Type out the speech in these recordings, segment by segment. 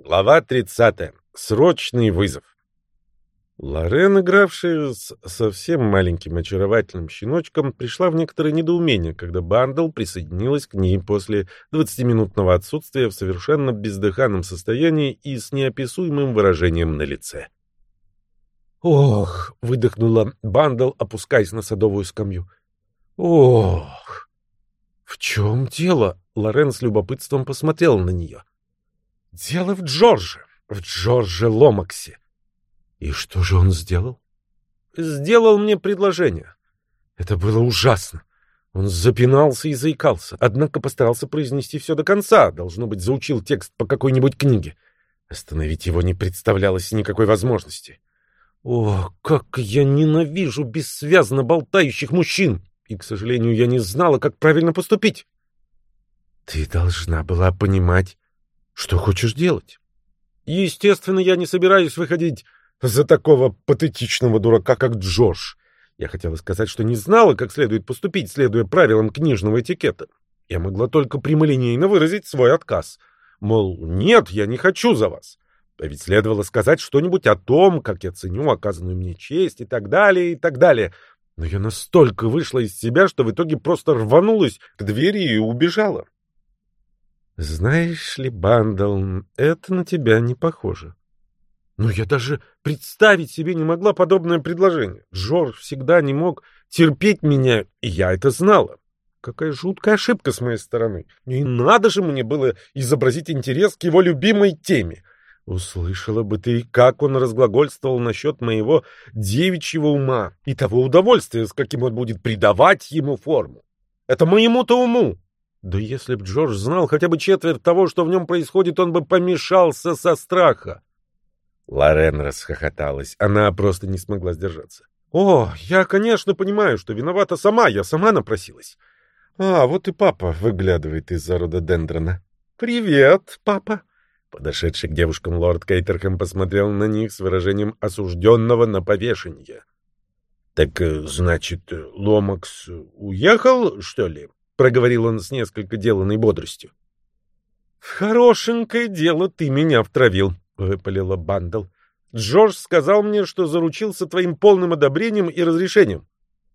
Глава 30. Срочный вызов. Лорен, игравшая с совсем маленьким очаровательным щеночком, пришла в некоторое недоумение, когда Бандл присоединилась к ней после 20-минутного отсутствия в совершенно бездыханном состоянии и с неописуемым выражением на лице. «Ох!» — выдохнула Бандл, опускаясь на садовую скамью. «Ох!» «В чем дело?» — Лорен с любопытством посмотрела на нее. «Дело в Джордже Ломаксе». «И что же он сделал?» «Сделал мне предложение». Это было ужасно. Он запинался и заикался, однако постарался произнести все до конца, должно быть, заучил текст по какой-нибудь книге. Остановить его не представлялось никакой возможности. О, как я ненавижу бессвязно болтающих мужчин! И, к сожалению, я не знала, как правильно поступить. «Ты должна была понимать, что хочешь делать». Естественно, я не собираюсь выходить за такого патетичного дурака, как Джордж. Я хотела сказать, что не знала, как следует поступить, следуя правилам книжного этикета. Я могла только прямолинейно выразить свой отказ. Мол, нет, я не хочу за вас. А ведь следовало сказать что-нибудь о том, как я ценю оказанную мне честь и так далее, и так далее. Но я настолько вышла из себя, что в итоге просто рванулась к двери и убежала. Знаешь ли, Бандл, это на тебя не похоже. Но я даже представить себе не могла подобное предложение. Джордж всегда не мог терпеть меня, и я это знала. Какая жуткая ошибка с моей стороны. И надо же мне было изобразить интерес к его любимой теме. Услышала бы ты, как он разглагольствовал насчет моего девичьего ума и того удовольствия, с каким он будет придавать ему форму. Это моему-то уму. Да если б Джордж знал хотя бы четверть того, что в нем происходит, он бы помешался со страха. Лорен расхохоталась. Она просто не смогла сдержаться. «О, я, конечно, понимаю, что виновата сама. Я сама напросилась». Вот и папа выглядывает из-за рододендрона. «Привет, папа». Подошедший к девушкам лорд Кейтерхэм посмотрел на них с выражением осужденного на повешение. «Так, значит, Ломакс уехал, что ли?» — проговорил он с несколько деланной бодростью. «В хорошенькое дело ты меня втравил», — выпалила Бандл. «Джордж сказал мне, что заручился твоим полным одобрением и разрешением».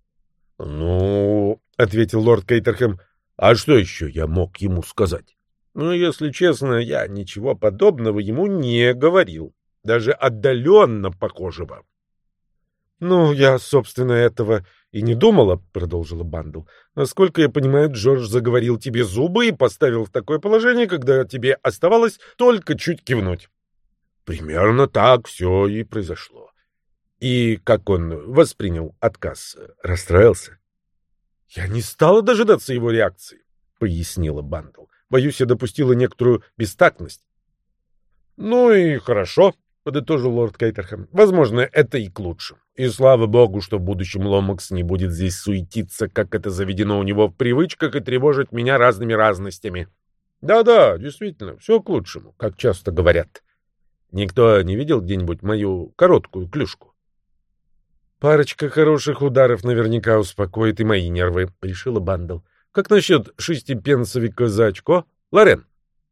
«Ну, — ответил лорд Кейтерхэм, — а что еще я мог ему сказать? Ну, если честно, я ничего подобного ему не говорил, даже отдаленно похожего». «Ну, я, собственно, этого и не думала», — продолжила Бандл. «Насколько я понимаю, Джордж заговорил тебе зубы и поставил в такое положение, когда тебе оставалось только чуть кивнуть». Примерно так все и произошло. И как он воспринял отказ? Расстроился? «Я не стала дожидаться его реакции», — пояснила Бандл. «Боюсь, я допустила некоторую бестактность». «Ну и хорошо», — подытожил лорд Кейтерхэм. «Возможно, это и к лучшему. И слава богу, что в будущем Ломакс не будет здесь суетиться, как это заведено у него в привычках, и тревожить меня разными разностями. Да-да, действительно, все к лучшему, как часто говорят. Никто не видел где-нибудь мою короткую клюшку?» «Парочка хороших ударов наверняка успокоит и мои нервы», — решила Бандл. «Как насчет шестипенсовика за очко, Лорен?»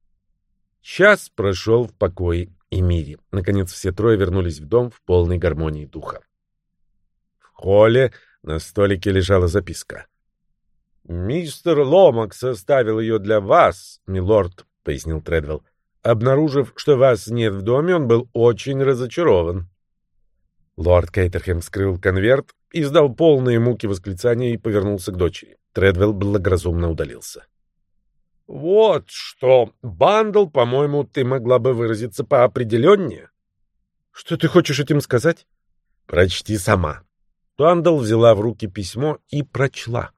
Час прошел в покое и мире. Наконец все трое вернулись в дом в полной гармонии духа. В холле на столике лежала записка. «Мистер Ломакс оставил ее для вас, милорд», — пояснил Тредвелл. «Обнаружив, что вас нет в доме, он был очень разочарован». Лорд Кейтерхэм вскрыл конверт, издал полные муки восклицания и повернулся к дочери. Тредвелл благоразумно удалился. «Вот что, Бандл, по-моему, ты могла бы выразиться поопределеннее». «Что ты хочешь этим сказать?» «Прочти сама». Бандл взяла в руки письмо и прочла.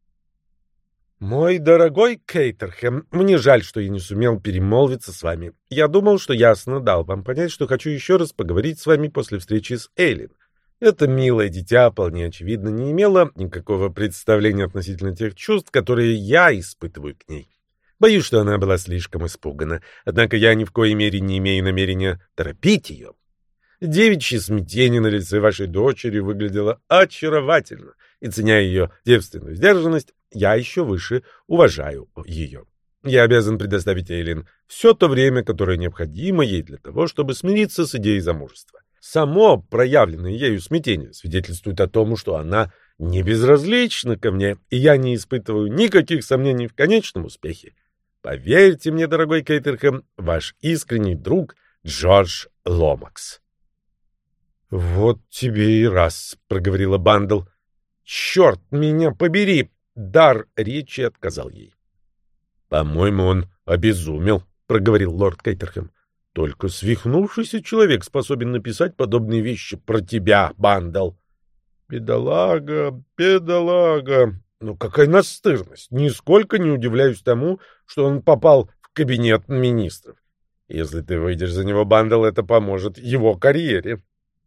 «Мой дорогой Кейтерхэм, мне жаль, что я не сумел перемолвиться с вами. Я думал, что ясно дал вам понять, что хочу еще раз поговорить с вами после встречи с Эйлин. Это милое дитя, вполне очевидно, не имело никакого представления относительно тех чувств, которые я испытываю к ней. Боюсь, что она была слишком испугана, однако я ни в коей мере не имею намерения торопить ее. Девичье смятение на лице вашей дочери выглядело очаровательно, и, ценя ее девственную сдержанность, я еще выше уважаю ее. Я обязан предоставить Эйлин все то время, которое необходимо ей для того, чтобы смириться с идеей замужества. Само проявленное ею смятение свидетельствует о том, что она не безразлична ко мне, и я не испытываю никаких сомнений в конечном успехе. Поверьте мне, дорогой Кейтерхэм, ваш искренний друг Джордж Ломакс. «Вот тебе и раз», — проговорила Бандл. «Черт меня побери!» Дар речи отказал ей. «По-моему, он обезумел», — проговорил лорд Кейтерхэм. «Только свихнувшийся человек способен написать подобные вещи про тебя, Бандл». «Бедолага, бедолага! Ну, какая настырность! Нисколько не удивляюсь тому, что он попал в кабинет министров. Если ты выйдешь за него, Бандл, это поможет его карьере».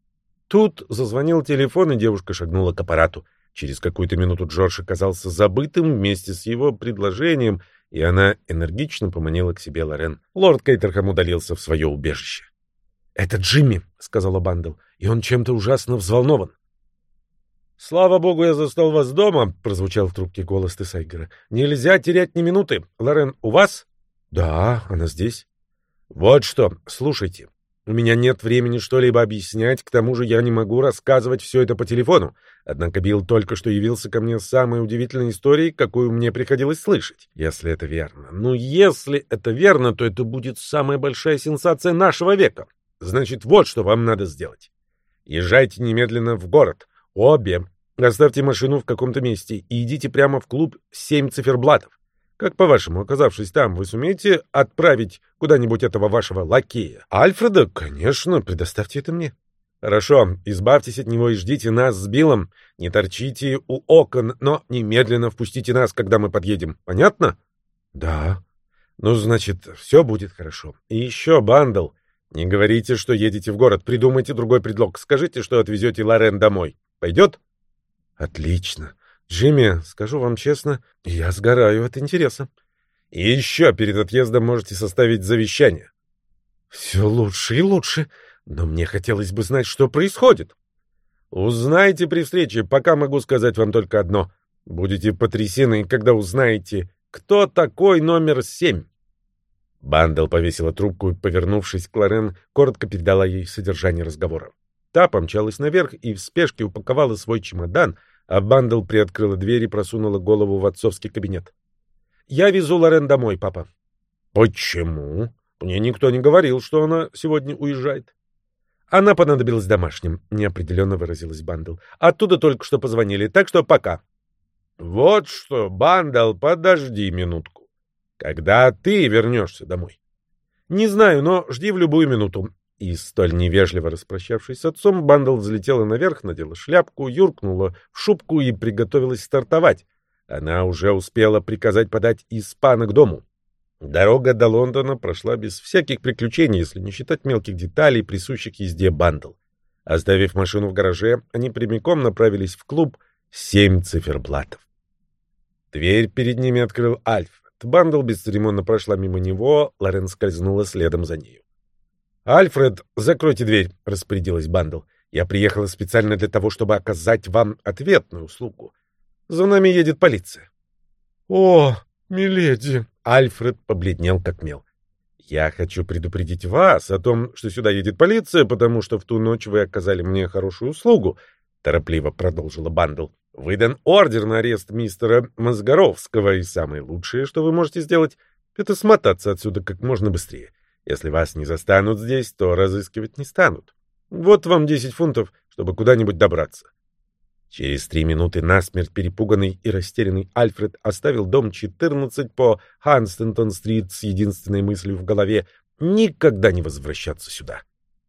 Тут зазвонил телефон, и девушка шагнула к аппарату. Через какую-то минуту Джордж оказался забытым вместе с его предложением, и она энергично поманила к себе Лорен. Лорд Кейтерхэм удалился в свое убежище. «Это Джимми», — сказала Бандл, — «и он чем-то ужасно взволнован». «Слава богу, я застал вас дома», — прозвучал в трубке голос Тесайгера. «Нельзя терять ни минуты. Лорен, у вас?» «Да, она здесь». «Вот что, слушайте. У меня нет времени что-либо объяснять, к тому же я не могу рассказывать все это по телефону. Однако Билл только что явился ко мне с самой удивительной историей, какую мне приходилось слышать. Если это верно. Ну, если это верно, то это будет самая большая сенсация нашего века. Значит, вот что вам надо сделать. Езжайте немедленно в город. Обе. Оставьте машину в каком-то месте и идите прямо в клуб «7 циферблатов». Как, по-вашему, оказавшись там, вы сумеете отправить куда-нибудь этого вашего лакея? Альфреда? Конечно, предоставьте это мне. Хорошо, избавьтесь от него и ждите нас с Биллом. Не торчите у окон, но немедленно впустите нас, когда мы подъедем. Понятно? Да. Ну, значит, все будет хорошо. И еще, Бандл, не говорите, что едете в город. Придумайте другой предлог. Скажите, что отвезете Лорен домой. Пойдет? Отлично. Джимми, скажу вам честно, я сгораю от интереса. И еще перед отъездом можете составить завещание. Все лучше и лучше, но мне хотелось бы знать, что происходит. Узнаете при встрече, пока могу сказать вам только одно. Будете потрясены, когда узнаете, кто такой номер 7. Бандл повесила трубку и, повернувшись к Лорен, коротко передала ей содержание разговора. Та помчалась наверх и в спешке упаковала свой чемодан, а Бандл приоткрыла дверь и просунула голову в отцовский кабинет. «Я везу Лорен домой, папа». «Почему? Мне никто не говорил, что она сегодня уезжает». «Она понадобилась домашним», — неопределенно выразилась Бандл. «Оттуда только что позвонили, так что пока». «Вот что, Бандл, подожди минутку. Когда ты вернешься домой?» «Не знаю, но жди в любую минуту». И, столь невежливо распрощавшись с отцом, Бандл взлетела наверх, надела шляпку, юркнула в шубку и приготовилась стартовать. Она уже успела приказать подать испана к дому. Дорога до Лондона прошла без всяких приключений, если не считать мелких деталей, присущих езде Бандл. Оставив машину в гараже, они прямиком направились в клуб «7 циферблатов». Дверь перед ними открыл Альфред. Бандл бесцеремонно прошла мимо него, Лорен скользнула следом за нею. «Альфред, закройте дверь», — распорядилась Бандл. «Я приехала специально для того, чтобы оказать вам ответную услугу. За нами едет полиция». «О, миледи!» — Альфред побледнел как мел. «Я хочу предупредить вас о том, что сюда едет полиция, потому что в ту ночь вы оказали мне хорошую услугу», — торопливо продолжила Бандл. «Выдан ордер на арест мистера Мозгоровского, и самое лучшее, что вы можете сделать, — это смотаться отсюда как можно быстрее. Если вас не застанут здесь, то разыскивать не станут. Вот вам 10 фунтов, чтобы куда-нибудь добраться». Через 3 минуты насмерть перепуганный и растерянный Альфред оставил дом 14 по Ханстентон-стрит с единственной мыслью в голове — никогда не возвращаться сюда.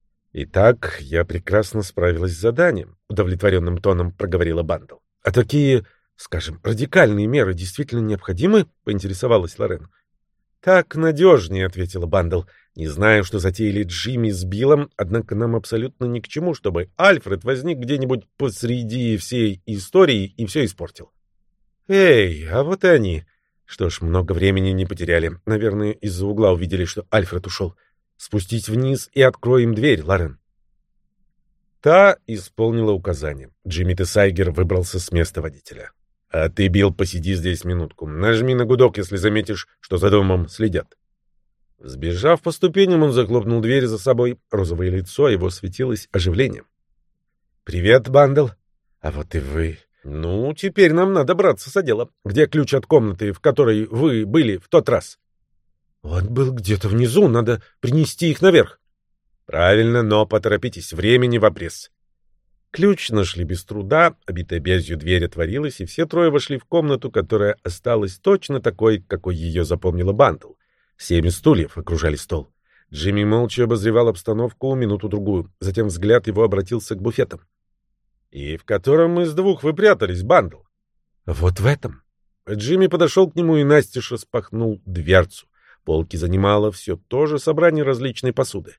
«Итак, я прекрасно справилась с заданием», — удовлетворенным тоном проговорила Бандл. «А такие, скажем, радикальные меры действительно необходимы?» — поинтересовалась Лорен. «Так надежнее», — ответила Бандл. «Не знаю, что затеяли Джимми с Биллом, однако нам абсолютно ни к чему, чтобы Альфред возник где-нибудь посреди всей истории и все испортил». «Эй, а вот и они. Что ж, много времени не потеряли. Наверное, из-за угла увидели, что Альфред ушел. Спустись вниз и открой им дверь, Лорен». Та исполнила указание. Джимми Тесайгер выбрался с места водителя. А ты, Билл, посиди здесь минутку. Нажми на гудок, если заметишь, что за домом следят. Сбежав по ступеням, он захлопнул дверь за собой. Розовое лицо его светилось оживлением. «Привет, Бандл. А вот и вы. Ну, теперь нам надо браться за дело. Где ключ от комнаты, в которой вы были в тот раз?» «Он был где-то внизу. Надо принести их наверх». «Правильно, но поторопитесь. Времени в обрез». Ключ нашли без труда, обитая бязью дверь отворилась, и все трое вошли в комнату, которая осталась точно такой, какой ее запомнила Бандл. 7 стульев окружали стол. Джимми молча обозревал обстановку минуту-другую. Затем взгляд его обратился к буфетам. «И в котором из двух вы прятались, Бандл?» «Вот в этом». Джимми подошел к нему и настежь распахнул дверцу. Полки занимало все то же собрание различной посуды.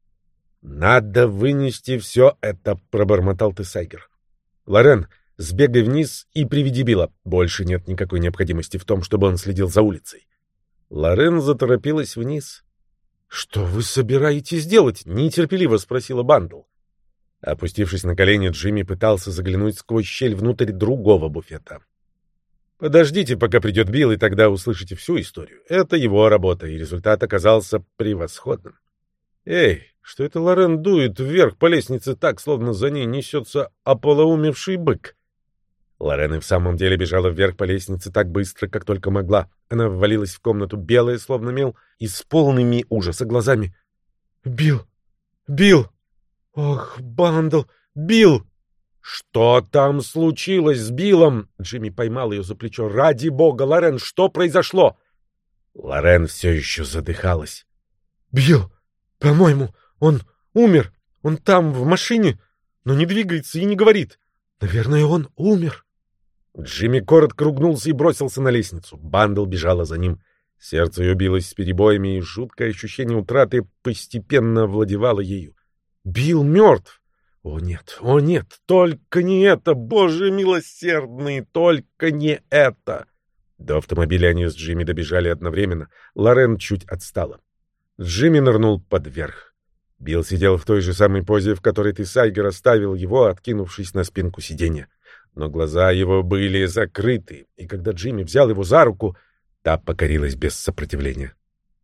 «Надо вынести все это», — пробормотал Тесайгер. «Лорен, сбегай вниз и приведи Билла. Больше нет никакой необходимости в том, чтобы он следил за улицей». Лорен заторопилась вниз. «Что вы собираетесь делать?» — нетерпеливо спросила Бандл. Опустившись на колени, Джимми пытался заглянуть сквозь щель внутрь другого буфета. «Подождите, пока придет Билл, и тогда услышите всю историю. Это его работа, и результат оказался превосходным». «Эй, что это Лорен дует вверх по лестнице так, словно за ней несется ополоумевший бык?» Лорен и в самом деле бежала вверх по лестнице так быстро, как только могла. Она ввалилась в комнату, белая, словно мел, и с полными ужаса глазами. «Билл! Билл! Ох, Бандл! Билл!» «Что там случилось с Биллом?» Джимми поймал ее за плечо. «Ради бога, Лорен, что произошло?» Лорен все еще задыхалась. «Билл! По-моему, он умер. Он там, в машине, но не двигается и не говорит. Наверное, он умер». Джимми коротко ругнулся и бросился на лестницу. Бандл бежала за ним. Сердце ее билось с перебоями, и жуткое ощущение утраты постепенно овладевало ею. Билл мертв. О нет, только не это, Боже милосердный, только не это. До автомобиля они с Джимми добежали одновременно. Лорен чуть отстала. Джимми нырнул под верх. Билл сидел в той же самой позе, в которой Тесайгер оставил его, откинувшись на спинку сиденья. Но глаза его были закрыты, и когда Джимми взял его за руку, та покорилась без сопротивления.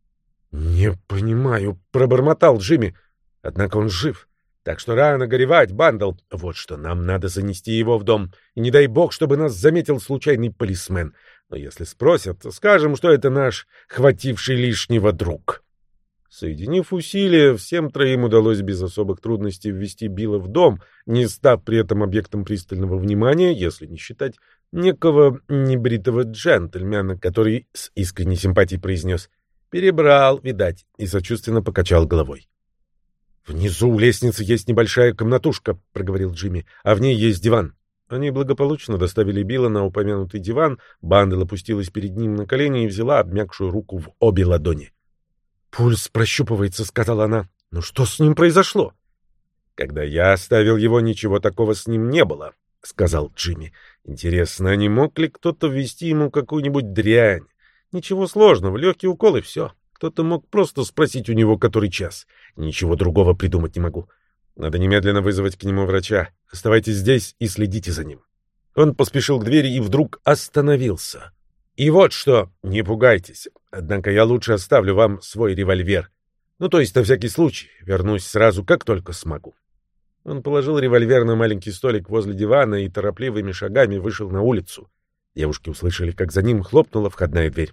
«Не понимаю», — пробормотал Джимми. «Однако он жив. Так что рано горевать, Бандл. Вот что, нам надо занести его в дом. И не дай бог, чтобы нас заметил случайный полисмен. Но если спросят, то скажем, что это наш хвативший лишнего друг». Соединив усилия, всем троим удалось без особых трудностей ввести Билла в дом, не став при этом объектом пристального внимания, если не считать некого небритого джентльмена, который с искренней симпатией произнес «перебрал, видать», и сочувственно покачал головой. «Внизу у лестницы есть небольшая комнатушка», — проговорил Джимми, — «а в ней есть диван». Они благополучно доставили Билла на упомянутый диван, Бандл опустилась перед ним на колени и взяла обмякшую руку в обе ладони. «Пульс прощупывается», — сказала она. «Ну что с ним произошло?» «Когда я оставил его, ничего такого с ним не было», — сказал Джимми. «Интересно, не мог ли кто-то ввести ему какую-нибудь дрянь? Ничего сложного, легкий укол и все. Кто-то мог просто спросить у него, который час. Ничего другого придумать не могу. Надо немедленно вызвать к нему врача. Оставайтесь здесь и следите за ним». Он поспешил к двери и вдруг остановился. «И вот что, не пугайтесь. Однако я лучше оставлю вам свой револьвер. Ну, то есть на всякий случай. Вернусь сразу, как только смогу». Он положил револьвер на маленький столик возле дивана и торопливыми шагами вышел на улицу. Девушки услышали, как за ним хлопнула входная дверь.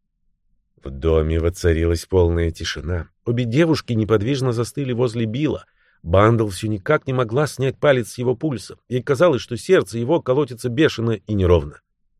В доме воцарилась полная тишина. Обе девушки неподвижно застыли возле Билла. Бандл все никак не могла снять палец с его пульса. Ей казалось, что сердце его колотится бешено и неровно.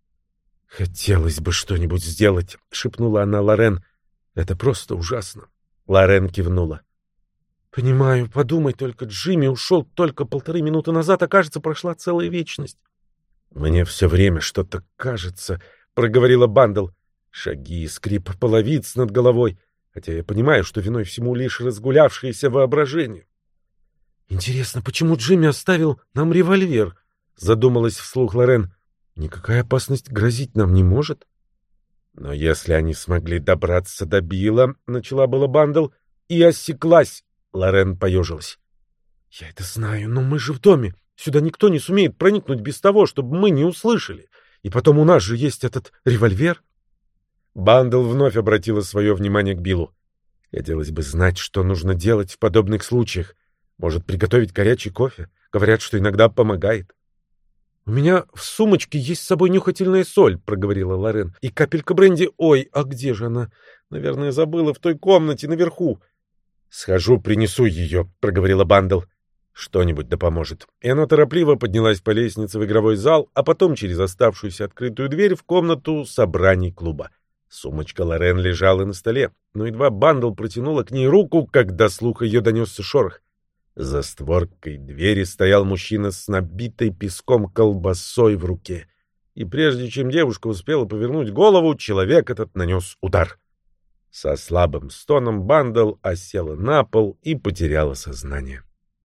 «Хотелось бы что-нибудь сделать», — шепнула она Лорен. «Это просто ужасно». Лорен кивнула. «Понимаю, подумай только, Джимми ушел только 1,5 минуты назад, а кажется, прошла целая вечность». «Мне все время что-то кажется», — проговорила Бандл. Шаги, скрип половиц над головой, хотя я понимаю, что виной всему лишь разгулявшееся воображение. «Интересно, почему Джимми оставил нам револьвер?» — задумалась вслух Лорен. «Никакая опасность грозить нам не может». «Но если они смогли добраться до Билла», — начала была Бандл, и осеклась. Лорен поежилась. «Я это знаю, но мы же в доме. Сюда никто не сумеет проникнуть без того, чтобы мы не услышали. И потом у нас же есть этот револьвер. Бандл вновь обратила свое внимание к Биллу. Хотелось бы знать, что нужно делать в подобных случаях. Может, приготовить горячий кофе? Говорят, что иногда помогает. «У меня в сумочке есть с собой нюхательная соль», — проговорила Лорен. «И капелька бренди. Ой, а где же она? Наверное, забыла в той комнате наверху». «Схожу, принесу ее», — проговорила Бандл. «Что-нибудь да поможет». И она торопливо поднялась по лестнице в игровой зал, а потом через оставшуюся открытую дверь в комнату собраний клуба. Сумочка Лорен лежала на столе, но едва Бандл протянула к ней руку, как до слуха ее донесся шорох. За створкой двери стоял мужчина с набитой песком колбасой в руке. И прежде чем девушка успела повернуть голову, человек этот нанес удар. Со слабым стоном Бандл осела на пол и потеряла сознание.